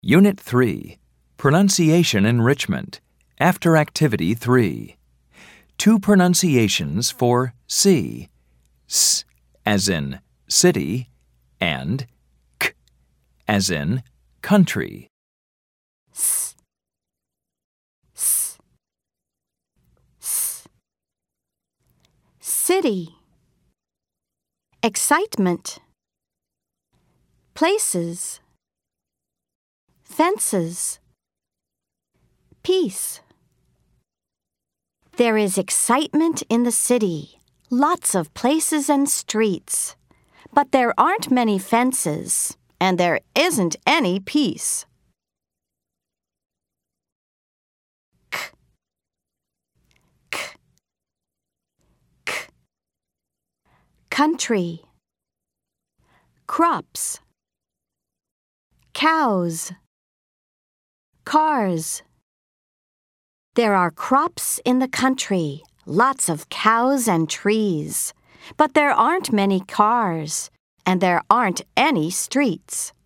Unit 3, Pronunciation Enrichment, after Activity 3. Two pronunciations for C, S as in city, and K as in country. S, s, s. City. Excitement. Places. Fences. Peace. There is excitement in the city, lots of places and streets. But there aren't many fences, and there isn't any peace. K, k, k. Country. Crops. Cows. Cars. There are crops in the country, lots of cows and trees. But there aren't many cars, and there aren't any streets.